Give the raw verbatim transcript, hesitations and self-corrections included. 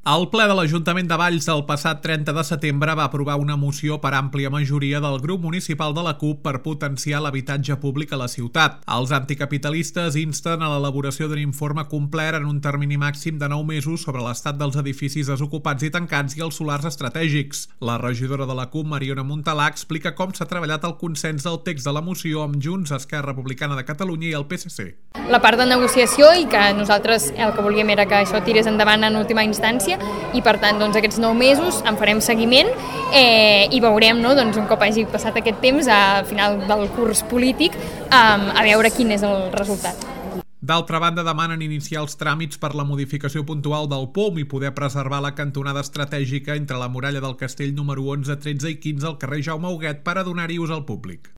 El ple de l'Ajuntament de Valls el passat trenta de setembre va aprovar una moció per àmplia majoria del grup municipal de la CUP per potenciar l'habitatge públic a la ciutat. Els anticapitalistes insten a l'elaboració d'un informe complet en un termini màxim de nou mesos sobre l'estat dels edificis desocupats i tancats i els solars estratègics. La regidora de la CUP, Mariona Montalà, explica com s'ha treballat el consens del text de la moció amb Junts, Esquerra Republicana de Catalunya i el P S C. La part de negociació i que nosaltres el que volíem era que això tirés endavant en última instància i per tant doncs, aquests nou mesos en farem seguiment eh, i veurem no, doncs, un cop hagi passat aquest temps al final del curs polític um, a veure quin és el resultat. D'altra banda, demanen iniciar els tràmits per la modificació puntual del P O M i poder preservar la cantonada estratègica entre la muralla del Castell número onze, tretze i quinze al carrer Jaume Huguet per a donar-hi ús al públic.